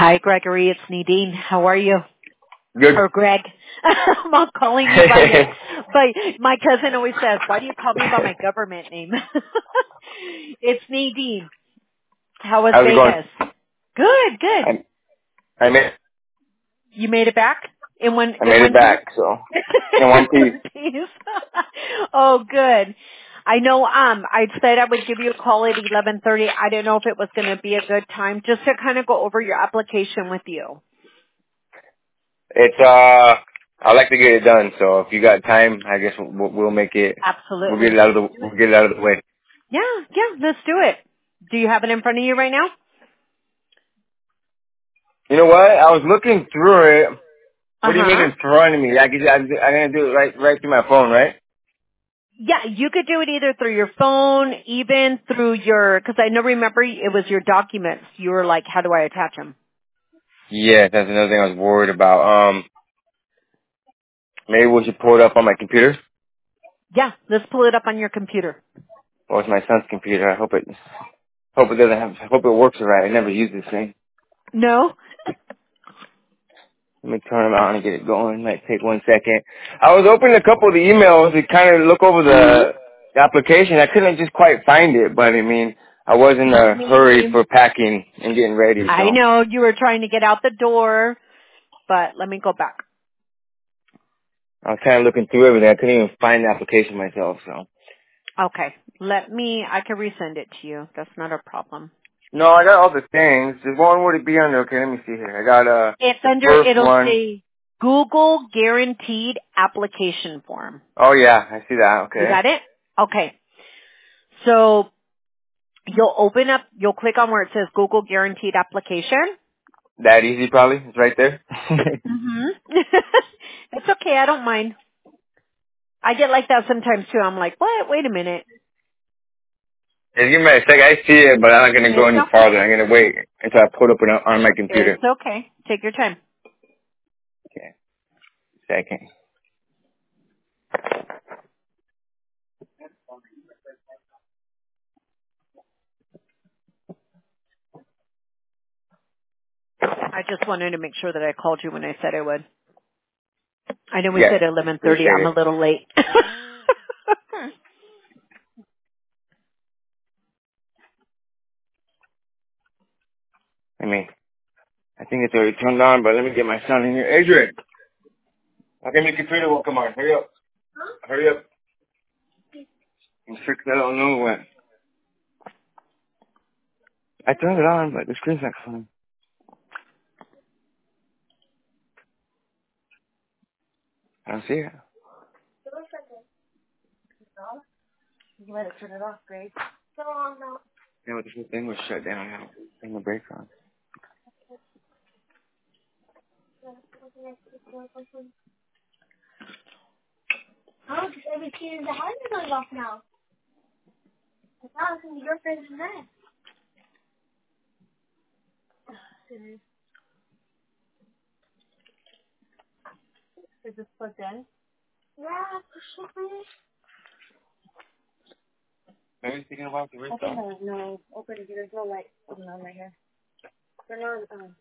Hi, Gregory. It's Nadine. How are you? Good. Or Greg. I'm calling you by my cousin always says, why do you call me by my government name? It's Nadine. How was How's it going? Vegas? Good, good. I made You made it back in one it piece? back, so in one piece. One piece. Oh, good. I know I said I would give you a call at 11:30. I didn't know if it was going to be a good time just to kind of go over your application with you. It's I like to get it done, so if you got time, I guess we'll make it. We'll get Absolutely. it out of the way. Yeah, let's do it. Do you have it in front of you right now? You know what? I was looking through it. What do you mean Uh-huh. in front of me? I'm gonna do it right through my phone, right? Yeah, you could do it either through your phone, even through your, because I know, remember, it was your documents. You were like, how do I attach them? Yeah, that's another thing I was worried about. Maybe we should pull it up on my computer. Yeah, let's pull it up on your computer. Well, it's my son's computer. I hope it works alright. I never used this thing. No? Let me turn them on and get it going. Might take 1 second. I was opening a couple of the emails to kind of look over the application. I couldn't just quite find it, but I mean, I was in a hurry for packing and getting ready, I so know you were trying to get out the door, but let me go back. I was kind of looking through everything. I couldn't even find the application myself, so. Okay. I can resend it to you. That's not a problem. No, I got all the things. There's one would it be under? Okay, let me see here. I got It's the under, first it'll one. say Google Guaranteed Application Form. Oh yeah, I see that. You Okay. got it? Okay. So you'll click on where it says Google Guaranteed Application. That easy probably. It's right there. Mm-hmm. It's okay. I don't mind. I get like that sometimes too. I'm like, what? Wait a minute. Just give me a second. I see it, but I'm not gonna go It's any okay. farther. I'm gonna wait until I put up it on my computer. It's okay. Take your time. Okay. Second. I just wanted to make sure that I called you when I said I would. I know we Yes. said 11:30. Appreciate I'm a it. little late. I mean, I think it's already turned on, but let me get my son in here. Adrian, how come your computer won't come on? Hurry up. Hurry up. I'm sure 'cause I don't know when. I turned it on, but the screen's not coming. I don't see it. You let it turn it off, Grace. Yeah, but this whole thing was shut down. I had to turn the brakes on. Is this plugged in? Maybe thinking about the restart. No. Open it. There's no light going on right here. Turn on.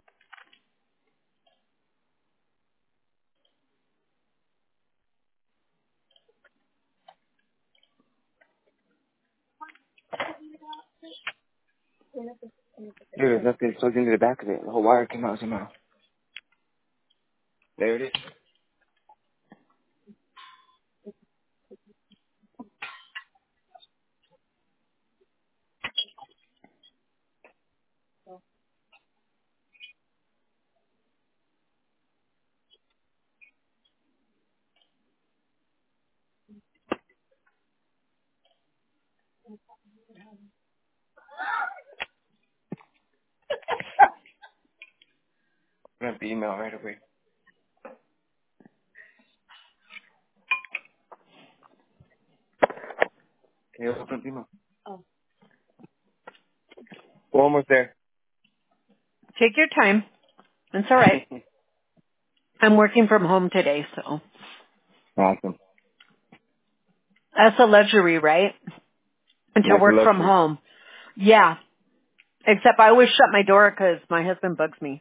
Dude, there's nothing plugged into the back of it. The whole wire came out somehow. There it is. I'm gonna be email right away. Can you open the email? Oh. We're almost there. Take your time. It's all right. I'm working from home today, so Awesome. that's a luxury, right? And to That's a work from luxury. home. Yeah. Except I always shut my door because my husband bugs me.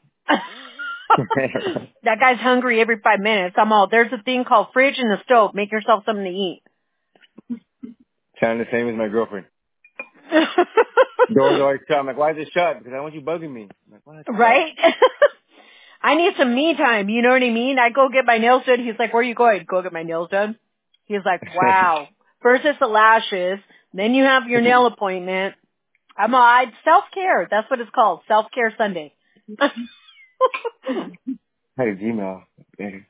That guy's hungry every 5 minutes. I'm all, there's a thing called fridge in the stove. Make yourself something to eat. Sound the same as my girlfriend. Door's always shut. I'm like, why is it shut? Because I don't want you bugging me. I'm like, what? Right? I need some me time. You know what I mean? I go get my nails done. He's like, where are you going? Go get my nails done. He's like, wow. First it's the lashes. Then you have your nail appointment. I'm all, self-care. That's what it's called. Self-care Sunday. I had a Gmail. Better.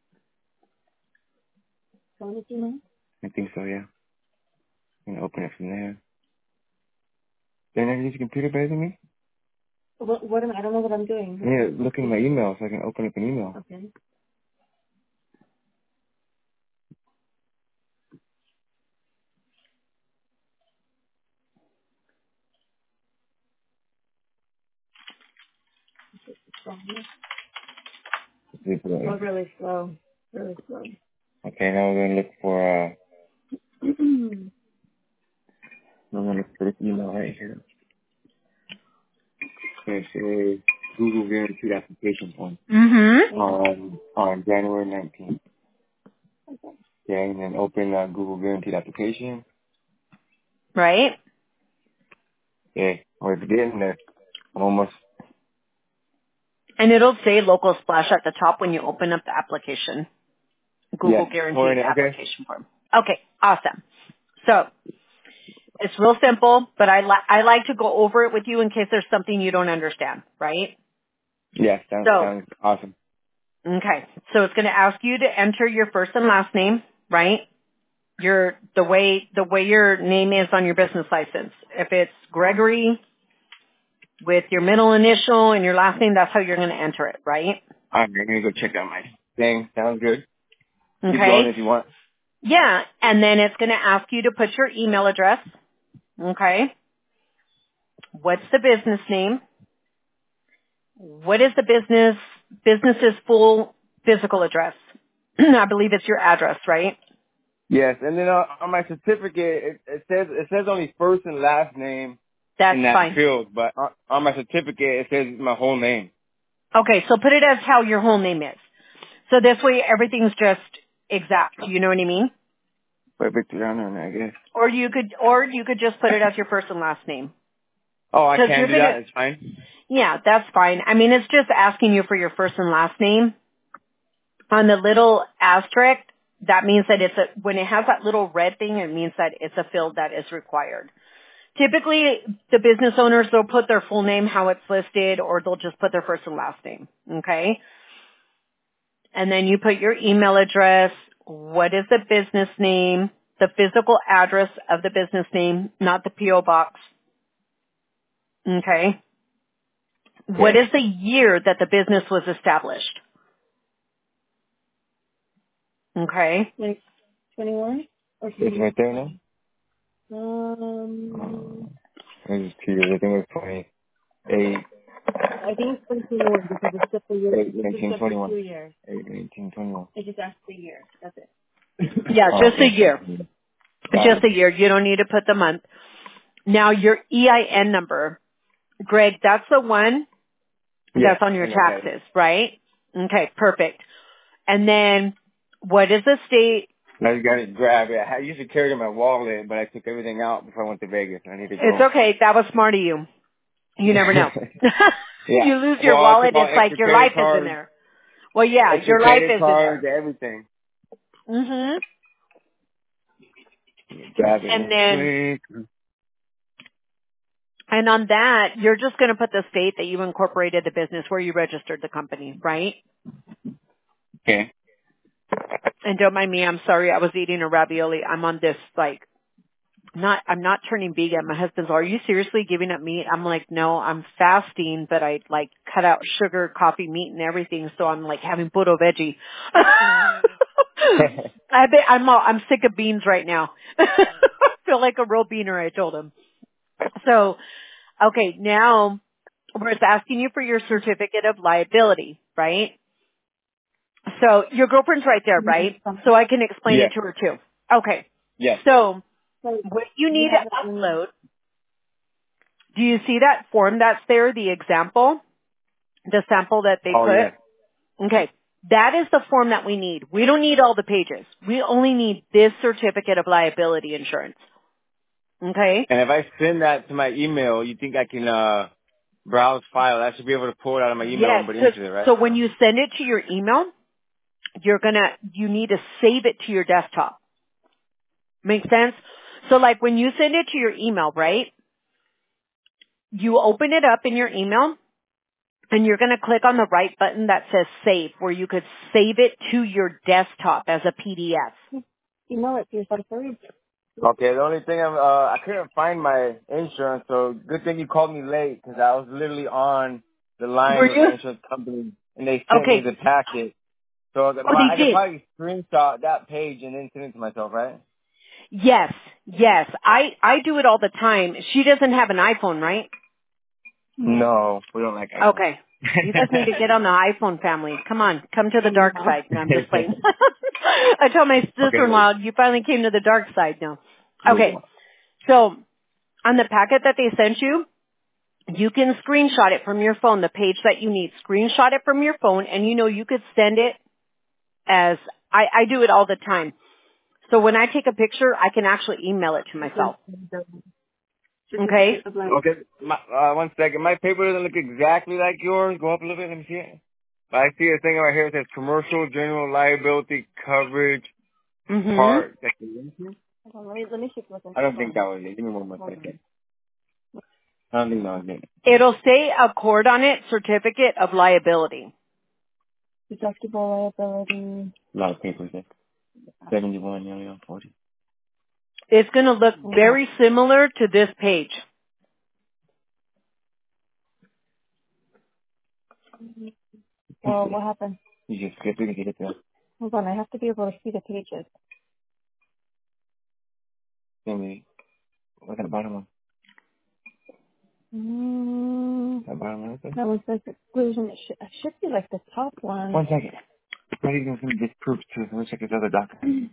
I think so, yeah. I'm going to open it from there. Then I can use your computer better than me? What am I don't know what I'm doing. Yeah, look in my email so I can open up an email. Okay. Oh, really slow. Really slow. Okay, now we're going to look for, I'm going to look for this email right here. It says Google Guaranteed Application Form. Mm-hmm. On January 19th. Okay, and then open Google Guaranteed Application. Right? Okay, we're getting there. Almost. And it'll say local splash at the top when you open up the application. Google Guaranteed Application Form. Okay, awesome. So, it's real simple, but I like to go over it with you in case there's something you don't understand, right? Yes, sounds awesome. Okay, so it's going to ask you to enter your first and last name, right? The way your name is on your business license. If it's Gregory with your middle initial and your last name, that's how you're going to enter it, right? I'm going to go check out my thing. Sounds good. Okay. Keep going if you want. Yeah, and then it's going to ask you to put your email address. Okay. What's the business name? What is the business's full physical address? I believe it's your address, right? Yes, and then on my certificate, it says only first and last name That's in that fine. field, but on my certificate it says my whole name. Okay, so put it as how your whole name is. So this way everything's just exact. You know what I mean? Perfect, I guess. Or you could just put it as your first and last name. Oh, I can do that. It's fine. Yeah, that's fine. I mean, it's just asking you for your first and last name. On the little asterisk, that means that when it has that little red thing, it means that it's a field that is required. Typically, the business owners, they'll put their full name, how it's listed, or they'll just put their first and last name. Okay? And then you put your email address, what is the business name, the physical address of the business name, not the P.O. box. Okay? What is the year that the business was established? Okay. Like 21? Or It's right there now? It was 2 years. I think it was 28. I think it's 21 because it's just a year. 1921. 2 years. 1821. It just asks the year. That's it. Yeah, just a year. Just a year. You don't need to put the month. Now your EIN number, Greg, that's the one that's on your taxes, right? Okay, perfect. And then what is the state? I just got to grab it. I used to carry it in my wallet, but I took everything out before I went to Vegas. I need to go. It's okay. That was smart of you. You never know. Yeah. You lose your wallet, it's like your life is in there. Well, yeah, your life is in there. Everything. Mhm. Grab it. And then, and on that, you're just going to put the state that you incorporated the business where you registered the company, right? Okay. And don't mind me, I'm sorry, I was eating a ravioli. I'm on this, I'm not turning vegan. My husband's, are you seriously giving up meat? I'm like, no, I'm fasting, but I cut out sugar, coffee, meat, and everything. So I'm having puro veggie. I'm sick of beans right now. I feel like a real beaner, I told him. So, okay, now we're asking you for your certificate of liability, right? So your girlfriend's right there, right? So I can explain it to her too. Okay. Yes. So what you need to upload Do you see that form that's there, the example? The sample that they put? Yeah. Okay. That is the form that we need. We don't need all the pages. We only need this certificate of liability insurance. Okay? And if I send that to my email, you think I can browse file? I should be able to pull it out of my email and put it into it, right? So when you send it to your email, you need to save it to your desktop. Make sense? So like when you send it to your email, right? You open it up in your email and you're going to click on the right button that says save, where you could save it to your desktop as a PDF. Email it to yourself first. Okay, the only thing I couldn't find my insurance, so good thing you called me late because I was literally on the line Were with you? the insurance company and they sent me Okay. the packet. So Oh, they I could did. probably screenshot that page and then send it to myself, right? Yes. Yes. I do it all the time. She doesn't have an iPhone, right? No, we don't like iPhone. Okay. You guys need to get on the iPhone family. Come on. Come to the dark side. No, I'm just playing. I told my Okay. sister-in-law, you finally came to the dark side now. Yeah. Okay. So, on the packet that they sent you, you can screenshot it from your phone, the page that you need. Screenshot it from your phone, and you could send it as, I do it all the time. So when I take a picture, I can actually email it to myself. Okay? Okay, one second. My paper doesn't look exactly like yours. Go up a little bit. Let me see it. But I see a thing right here that says commercial general liability coverage Mm-hmm. part. Let me see what's in I don't think that was it. Give me one more second. I don't think that was it. It'll say Accord on it, certificate of liability. Deductible liability. A lot of papers there. 71, nearly on 40. It's going to look very similar to this page. Well, what happened? You just skip it and get it there. Hold on, I have to be able to see the pages. Maybe. Look at the bottom one. That bottom one, okay? That one says exclusion. It should be like the top one. One second. What are you going to get proof to? Let me check this other document.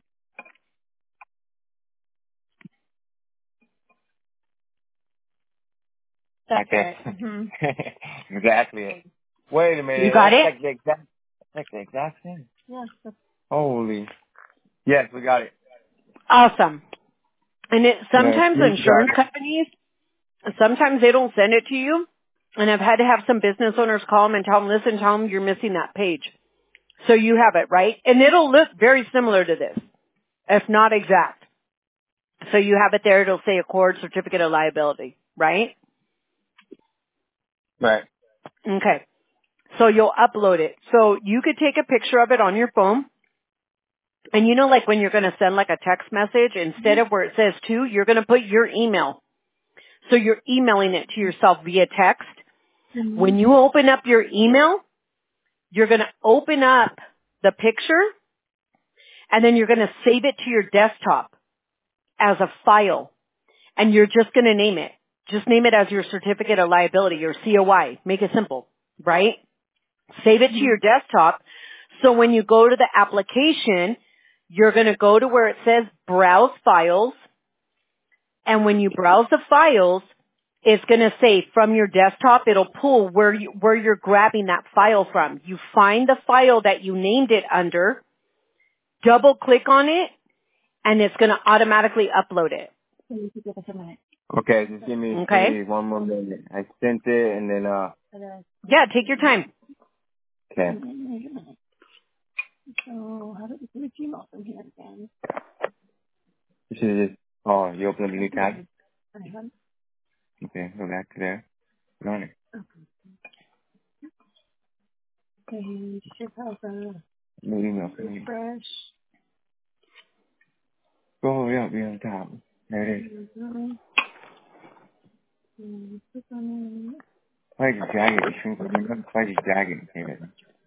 That's Okay. right. Mm-hmm. Exactly. Wait a minute. You got That's it? like the exact thing. Yeah. Holy. Yes, we got it. Awesome. And Yeah, sometimes screenshot. insurance companies, sometimes they don't send it to you. And I've had to have some business owners call them and tell them you're missing that page. So you have it, right? And it'll look very similar to this, if not exact. So you have it there. It'll say Accord Certificate of Liability, right? Right. Okay. So you'll upload it. So you could take a picture of it on your phone. And like when you're going to send like a text message, instead of where it says to, you're going to put your email. So you're emailing it to yourself via text. Mm-hmm. When you open up your email, you're going to open up the picture and then you're going to save it to your desktop as a file. And you're just going to name it. Just name it as your certificate of liability, your COI. Make it simple, right? Save it to your desktop. So when you go to the application, you're going to go to where it says browse files. And when you browse the files, it's going to say from your desktop, it'll pull where you're grabbing that file from. You find the file that you named it under, double click on it, and it's going to automatically upload it. Okay, just give me one more minute. I sent it and then Yeah, take your time. okay. So how do we do a Gmail from here again? You should just you open up a new tab. Okay, go back to there. Go on it. Page 2000. New email for me. Refresh. Go up, be on top. There it is. Why did you drag it? You shrink it. Why did you drag it? Okay,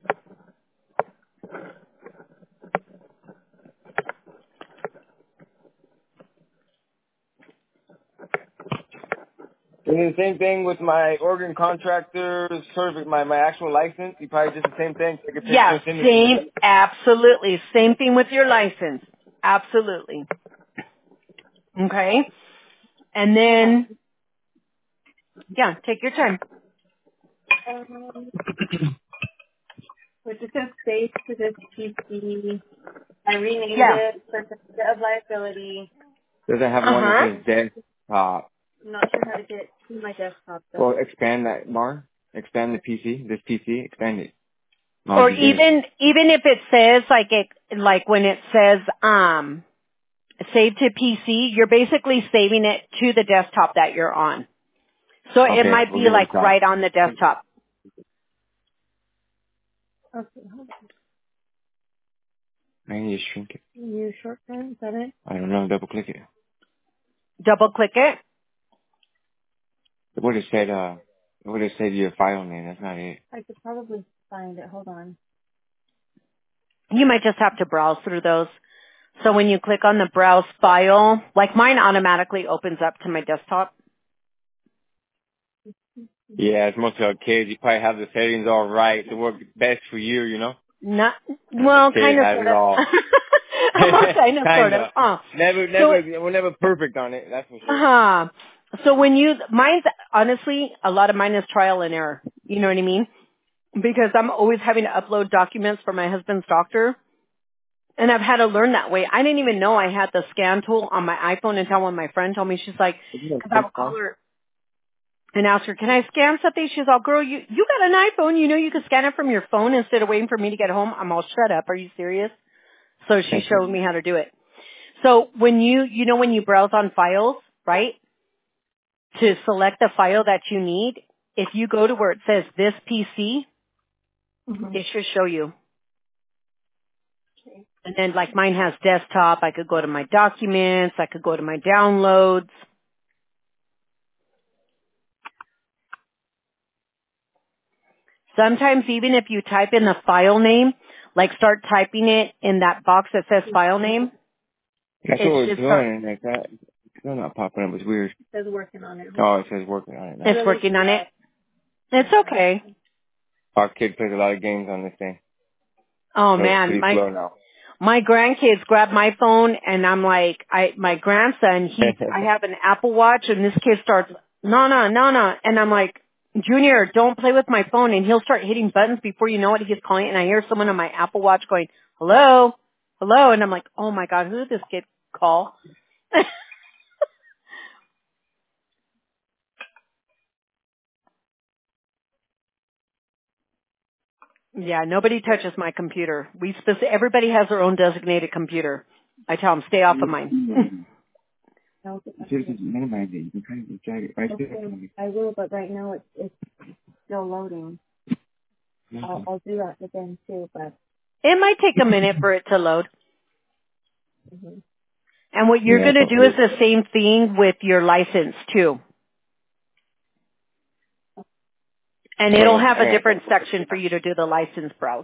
and the same thing with my organ contractor certificate, my actual license. You probably did the same thing. Take a picture Yeah, and send it. same, absolutely. Same thing with your license. Absolutely. Okay? And then Yeah, take your time. So it just says save to this PC. I renamed it Certificate of Liability. Does it have one that says desktop? I'm not sure how to get to my desktop though. Well, expand that, Mar. Expand the PC. This PC, expand it. Or even if it says like when it says save to PC, you're basically saving it to the desktop that you're on. So it might be like right on the desktop. Okay, hold on. I need to shrink it. Use shortcut, is that it? I don't know. Double click it. Double click it. It would have said your file name. That's not it. I could probably find it. Hold on. You might just have to browse through those. So when you click on the browse file, like mine automatically opens up to my desktop. Yeah, it's mostly our kids. You probably have the settings all right to work best for you, you know? Not, well, kind of, sort of. Kind of, sort of. We're never perfect on it, that's for sure. So mine's, honestly, a lot of mine is trial and error. You know what I mean? Because I'm always having to upload documents for my husband's doctor. And I've had to learn that way. I didn't even know I had the scan tool on my iPhone until when my friend told me, she's like, because I would call her and ask her, can I scan something? She's all, girl, you got an iPhone. You know you can scan it from your phone instead of waiting for me to get home. I'm all, shut up. Are you serious? So she showed me how to do it. So when when you browse on files, right, to select the file that you need, if you go to where it says this PC, it should show you. And then like mine has desktop, I could go to my documents, I could go to my downloads. Sometimes even if you type in the file name, like start typing it in that box that says file name. That's what it's doing. Like that. It's still not popping up. It's weird. It says working on it. Oh, it says working on it now. It's working on it. It's okay. Our kid plays a lot of games on this thing. Oh man, my grandkids grab my phone and I'm like, my grandson, I have an Apple Watch and this kid starts, no. And I'm like, Junior, don't play with my phone. And he'll start hitting buttons before you know it. He's calling and I hear someone on my Apple Watch going, hello. And I'm like, oh my God, who did this kid call? Yeah, nobody touches my computer. Everybody has their own designated computer. I tell them, stay off of mine. Minimize it. You can kind of drag it right there. I will, but right now it's still loading. I'll do that again too, but it might take a minute for it to load. And what you're going to do is the same thing with your license too. And it'll have a different section for you to do the license browse.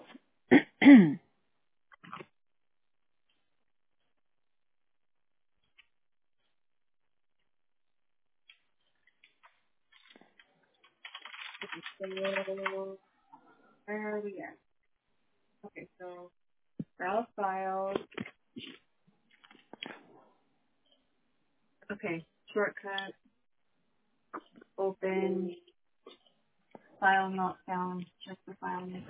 so where are we at? Okay, so browse files. Okay, shortcut. Open. File not found. Check the file name.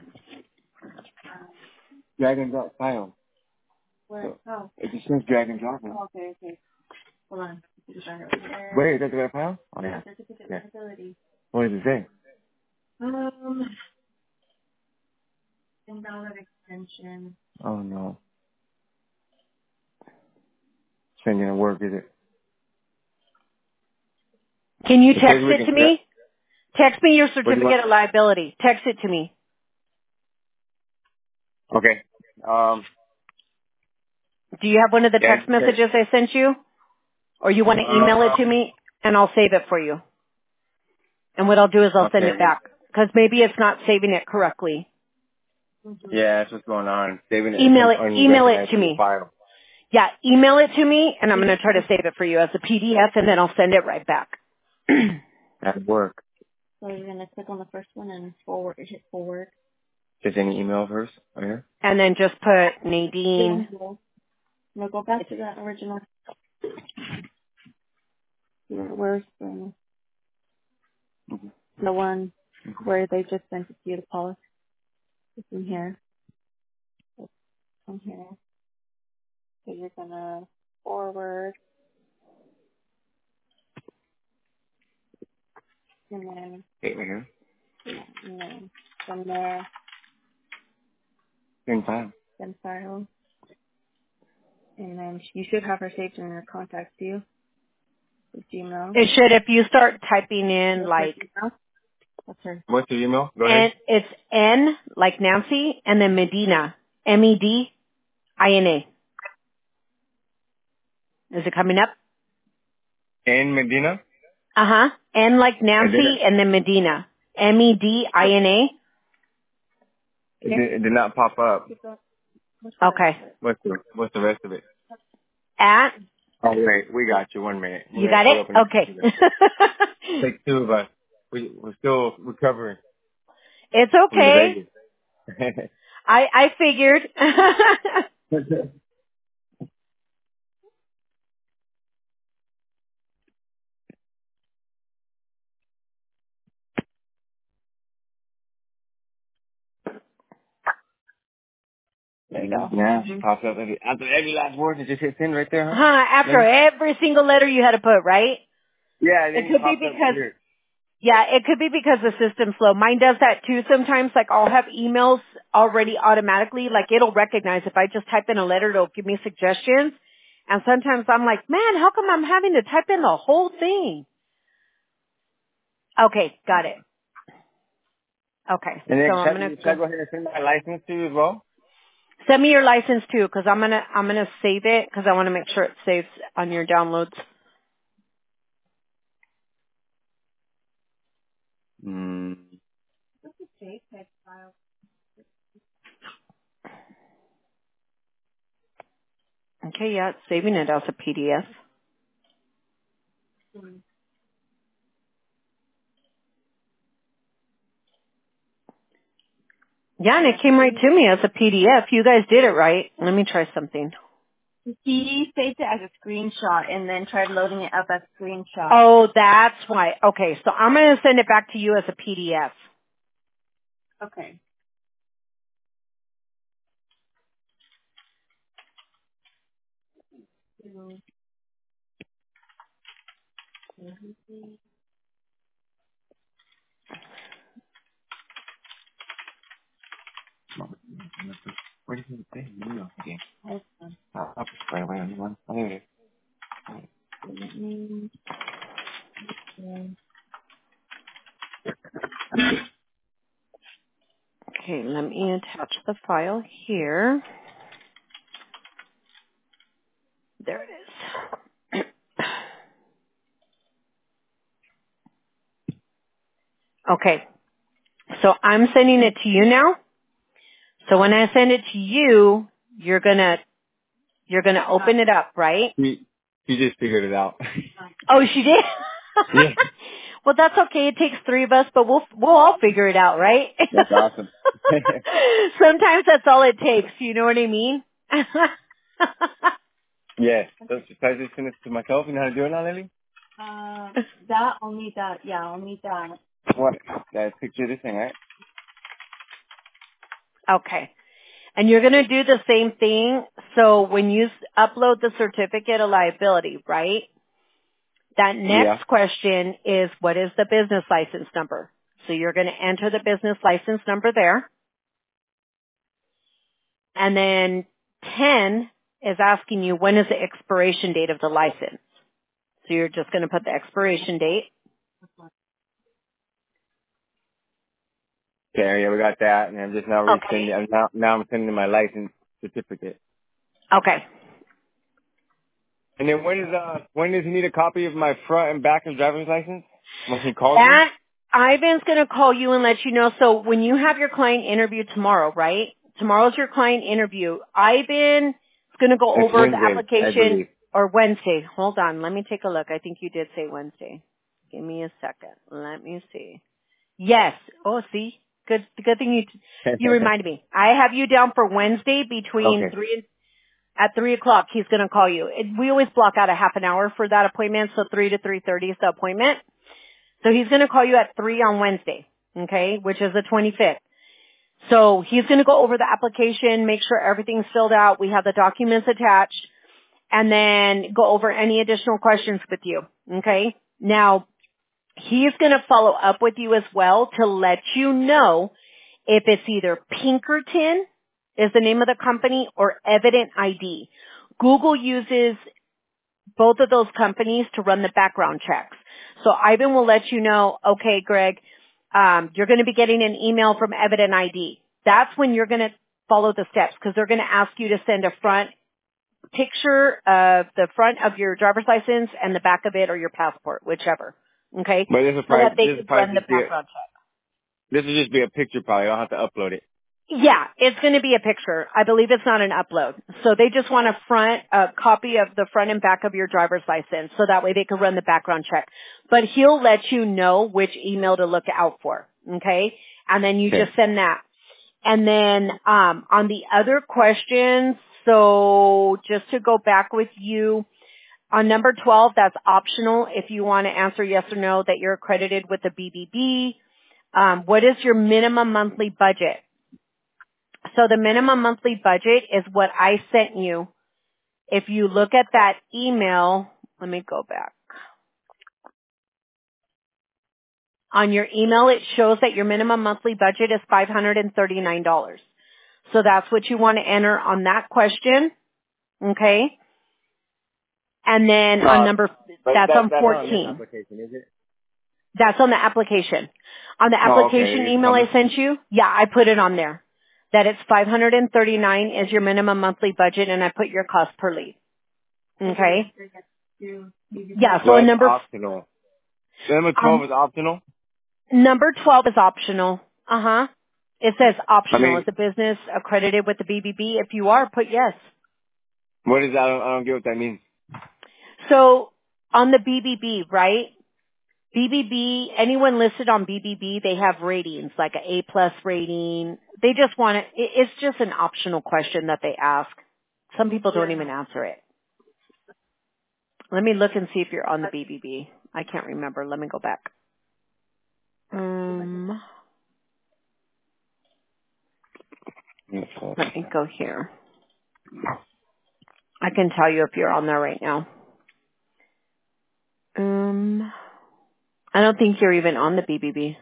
Drag and drop file. Where? Oh. It just says drag and drop. Okay. Hold on. Wait, that's the file? Oh, yeah. What does it say? Invalid extension. Oh, no. This ain't gonna work, is it? Can you text it to me? Text me your certificate of liability. Text it to me. Okay. Do you have one of the text messages I sent you? Or you want to email it to me and I'll save it for you? And what I'll do is I'll send it back. Because maybe it's not saving it correctly. Yeah, that's what's going on. Saving it. Email it to me. File. Yeah, email it to me and I'm going to try to save it for you as a PDF and then I'll send it right back. That'd work. So you're going to click on the first one and hit forward. Just any email first right here? And then just put Nadine. No, go back to that original. Where's the... The one where they just sent it to you to polish. It's in here. It's from here. So you're gonna forward, and then, Right here. and then from there, Same time. then file. And then you should have her saved in your contacts too, with Gmail. It should, if you start typing in like, That's her. What's your email? Go and ahead. it's N like Nancy and then Medina. Medina. Is it coming up? In Medina? Uh-huh. N like Nancy It and then Medina. Medina. did not pop up. Okay. What's the rest of it? At, Oh wait, we got you. 1 minute. you got it? Okay. Take two of us. We're still recovering It's from the okay. Vegas. I figured. There you go. Yeah, she pops up after every last word. It just hits in right there, huh? After every single letter you had to put, right? Yeah, then It you could be popped up because, here. yeah, it could be because the system's slow. Mine does that too sometimes. Like I'll have emails already automatically. Like it'll recognize if I just type in a letter, it'll give me suggestions. And sometimes I'm like, man, how come I'm having to type in the whole thing? Okay, got it. Okay, And then so I'm gonna should I go ahead and send my license to you as well? send me your license too, because I'm gonna save it because I want to make sure it saves on your downloads. Mm. Okay, yeah, it's saving it as a PDF. Yeah, and it came right to me as a PDF. You guys did it right. Let me try something. He saved it as a screenshot and then tried loading it up as a screenshot. Oh, that's why. Okay, so I'm going to send it back to you as a PDF. Okay. What is it? Email again. Hold on. I'll just right away on one. Oh, here it Let me- Okay, let me attach the file here. There it is. Okay, so I'm sending it to you now. So when I send it to you, you're gonna open it up, right? She just figured it out. Oh, she did? Yeah. Well, that's okay. It takes three of us, but we'll all figure it out, right? That's awesome. Sometimes that's all it takes. You know what I mean? Yeah. So should I just send it to myself? You know how to do it now, Lily? I'll need that. Yeah, I'll need that. What? That picture of this thing, right? Okay. And you're going to do the same thing. So when you upload the certificate of liability, right? That next question is, what is the business license number? So you're going to enter the business license number there. And then 10 is asking you, when is the expiration date of the license? So you're just going to put the expiration date. Okay, yeah, we got that, and I'm just now Okay. resending. Now I'm sending my license certificate. Okay. And then when does he need a copy of my front and back of driver's license? When he calls me? That, Ivan's going to call you and let you know. So when you have your client interview tomorrow, right? Tomorrow's your client interview. Ivan is going to go It's over the Wednesday, I application, believe. or Wednesday. Hold on. Let me take a look. I think you did say Wednesday. Give me a second. Let me see. Yes. Oh, see? Good thing you reminded me. I have you down for Wednesday between Okay. at 3:00. He's going to call you. We always block out a half an hour for that appointment, so 3 to 3:30 is the appointment. So he's going to call you at 3 on Wednesday, okay, which is the 25th. So he's going to go over the application, make sure everything's filled out. We have the documents attached, and then go over any additional questions with you, okay? Now, he's going to follow up with you as well to let you know if it's either Pinkerton is the name of the company or Evident ID. Google uses both of those companies to run the background checks. So Ivan will let you know, okay, Greg, you're going to be getting an email from Evident ID. That's when you're going to follow the steps because they're going to ask you to send a front picture of the front of your driver's license and the back of it or your passport, whichever. Okay? But this will So that probably, they can run the background check. this will just be a picture probably. I don't have to upload it. Yeah, it's going to be a picture. I believe it's not an upload. So they just want a copy of the front and back of your driver's license so that way they can run the background check. But he'll let you know which email to look out for. Okay? And then you just send that. And then on the other questions, so just to go back with you, on number 12, that's optional if you want to answer yes or no that you're accredited with the BBB. What is your minimum monthly budget? So the minimum monthly budget is what I sent you. If you look at that email, let me go back. On your email, it shows that your minimum monthly budget is $539. So that's what you want to enter on that question. Okay? And then on number, that's on 14. Not on this application, is it? That's on the application. On the application email I sent you, yeah, I put it on there. That it's $539 is your minimum monthly budget, and I put your cost per lead. Okay? Yeah, so number... optional. Number 12 is optional? Number 12 is optional. Uh-huh. It says optional. Is the business accredited with the BBB? If you are, put yes. What is that? I don't get what that means. So, on the BBB, right? BBB, anyone listed on BBB, they have ratings, like an A+ rating. They just want it. It's just an optional question that they ask. Some people don't even answer it. Let me look and see if you're on the BBB. I can't remember. Let me go back. Let me go here. I can tell you if you're on there right now. I don't think you're even on the BBB.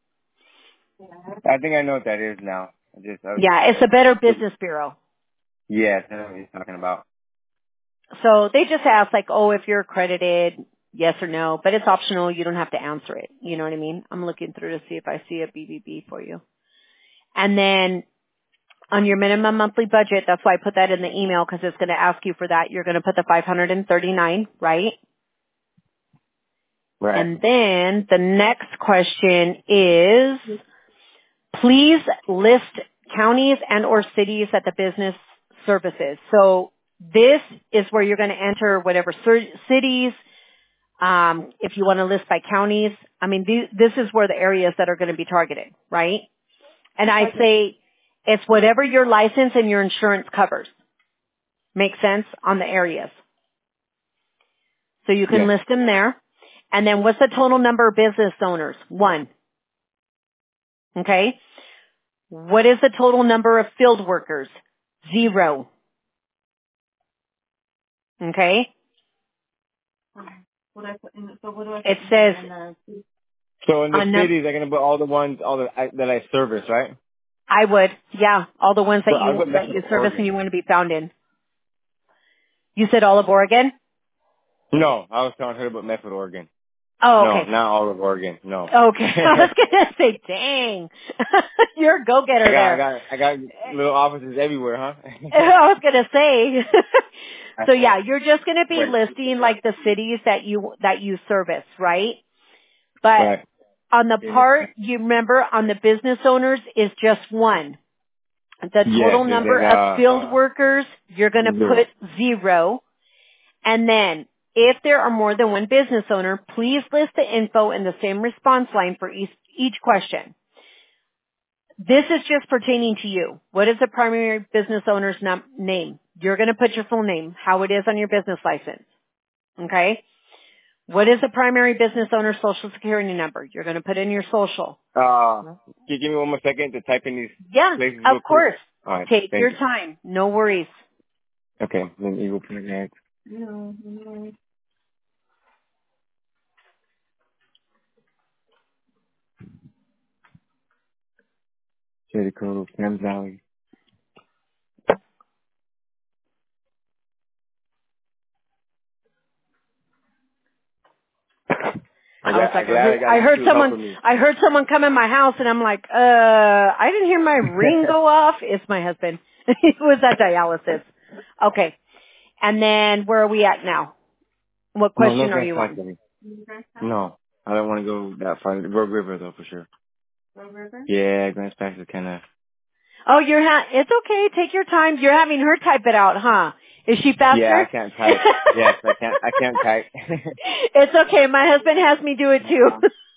I think I know what that is now. Yeah, it's a Better Business Bureau. Yes, I know what you're talking about. So they just ask like, oh, if you're accredited, yes or no, but it's optional. You don't have to answer it. You know what I mean? I'm looking through to see if I see a BBB for you. And then on your minimum monthly budget, that's why I put that in the email because it's going to ask you for that. You're going to put the $539, right? Right. And then the next question is, please list counties and or cities that the business services. So this is where you're going to enter whatever cities, if you want to list by counties. I mean, this is where the areas that are going to be targeted, right? And I say it's whatever your license and your insurance covers. Make sense on the areas. So you can list them there. And then what's the total number of business owners? 1. Okay. What is the total number of field workers? 0. Okay. It says. So in the cities, they're going to put all the ones, that I service, right? I would, yeah, all the ones that you service and you want to be found in. You said all of Oregon? No, I was telling her about Medford, Oregon. Oh, okay. No, not all of Oregon. No. Okay. I was gonna say, dang, you're a go-getter there. I got little offices everywhere, huh? I was gonna say. So yeah, you're just gonna be listing like the cities that you service, right? But on the part, you remember on the business owners is just 1. The total number of field workers, you're gonna put 0. And then, if there are more than 1 business owner, please list the info in the same response line for each question. This is just pertaining to you. What is the primary business owner's name? You're going to put your full name, how it is on your business license. Okay? What is the primary business owner's social security number? You're going to put in your social. Can you give me one more second to type in these places Of real quick? course. All right, Take thank your you. time. No worries. Okay, then you go put it next. No. Shady Cove, Thames Valley. I heard someone come in my house and I'm like, I didn't hear my ring go off. It's my husband. He was at dialysis. Okay. And then where are we at now? What question are you on? No, I don't want to go that far. Rogue River though, for sure. Rogue River? Yeah, Grants Pass is kind of. Oh, it's okay. Take your time. You're having her type it out, huh? Is she faster? Yeah, I can't type. Yes, I can't type. It's okay. My husband has me do it too.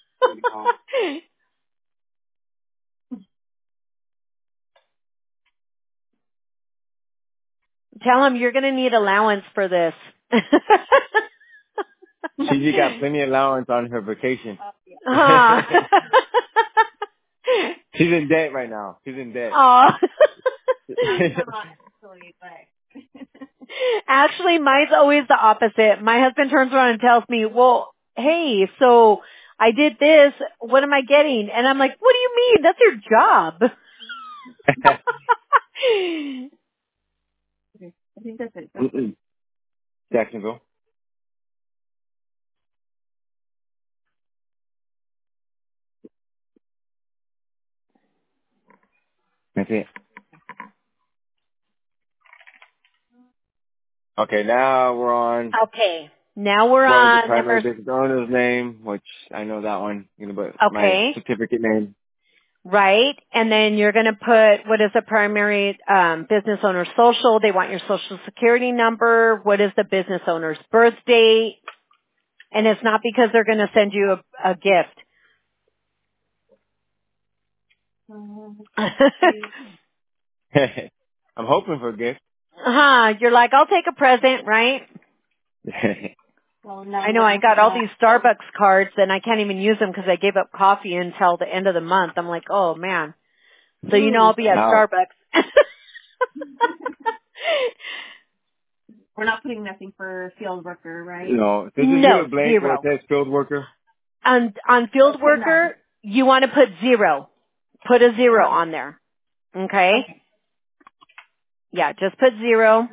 Tell him you're going to need allowance for this. She got plenty of allowance on her vacation. Huh. She's in debt right now. She's in debt. Aw. Actually, mine's always the opposite. My husband turns around and tells me, well, hey, so I did this. What am I getting? And I'm like, what do you mean? That's your job. I think that's it. Jacksonville. That's it. Okay, now we're on. Okay. Now we're the on primary business owner's name, which I know that one. But my certificate name. Right. And then you're going to put what is the primary business owner's social. They want your social security number. What is the business owner's birth date? And it's not because they're going to send you a gift. I'm hoping for a gift. You're like, I'll take a present, right? I know I got all these Starbucks cards and I can't even use them because I gave up coffee until the end of the month. I'm like, oh man. So I'll be at Starbucks. We're not putting nothing for field worker, right? No. No, zero. Where it says field worker? On field worker, you want to put 0. Put a 0 on there. Okay? Yeah, just put 0.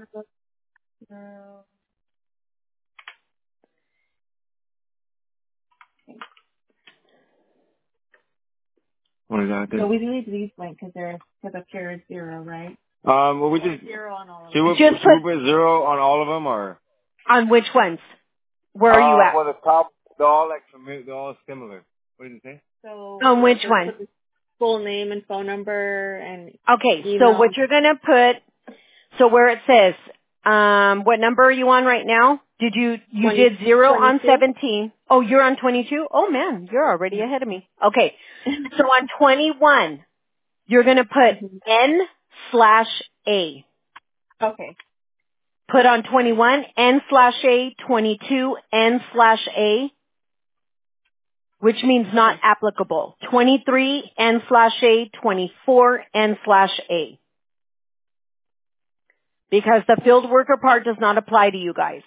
What is that? So we leave these blank because up here is 0, right? Well, we just 0 on all of them. Should we put 0 on all of them, or on which ones? Where are you at? Well, the top, they're all similar. What did it say? So on which one? Full name and phone number and okay. email. So what you're gonna put? So where it says, what number are you on right now? Did you 20, did 0 22? on 17? Oh, you're on 22. Oh man, you're already ahead of me. Okay. So on 21, you're gonna put N/A. Okay. Put on 21 N/A, 22 N/A, which means not applicable. 23 N/A, 24 N/A. Because the field worker part does not apply to you guys.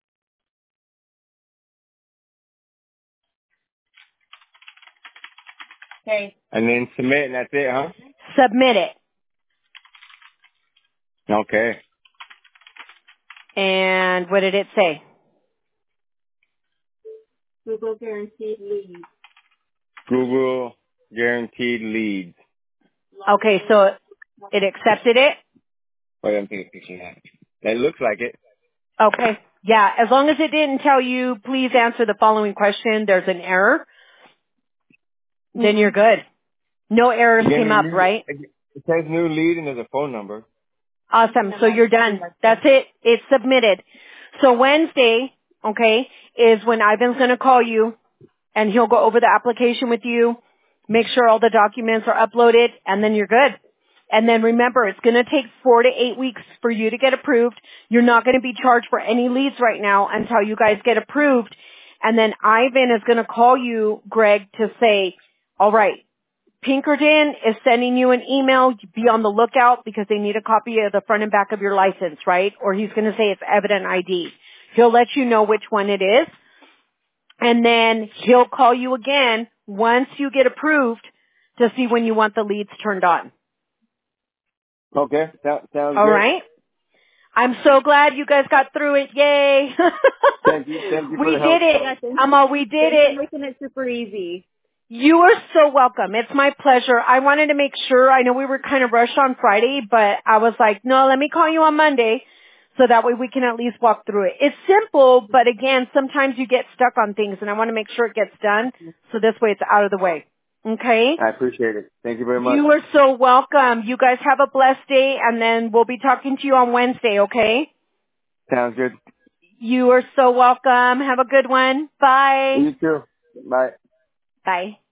Okay. And then submit, and that's it, huh? Submit it. Okay. And what did it say? Google guaranteed leads. Google guaranteed leads. Okay, so it accepted it? Wait, I'm taking a picture of that. That looks like it. Okay. Yeah, as long as it didn't tell you, please answer the following question, there's an error, then you're good. No errors came up, right? It says new lead and there's a phone number. Awesome. So you're done. That's it. It's submitted. So Wednesday, okay, is when Ivan's going to call you and he'll go over the application with you, make sure all the documents are uploaded, and then you're good. And then remember, it's going to take 4 to 8 weeks for you to get approved. You're not going to be charged for any leads right now until you guys get approved. And then Ivan is going to call you, Greg, to say, all right, Pinkerton is sending you an email. Be on the lookout because they need a copy of the front and back of your license, right? Or he's going to say it's evident ID. He'll let you know which one it is. And then he'll call you again once you get approved to see when you want the leads turned on. Okay, sounds good. All right. I'm so glad you guys got through it. Yay. Thank you for the help. We did it. We did it. You're making it super easy. You are so welcome. It's my pleasure. I wanted to make sure, I know we were kind of rushed on Friday, but I was like, no, let me call you on Monday so that way we can at least walk through it. It's simple, but again, sometimes you get stuck on things and I want to make sure it gets done so this way it's out of the way. Okay? I appreciate it. Thank you very much. You are so welcome. You guys have a blessed day and then we'll be talking to you on Wednesday, okay? Sounds good. You are so welcome. Have a good one. Bye. You too. Bye. Bye.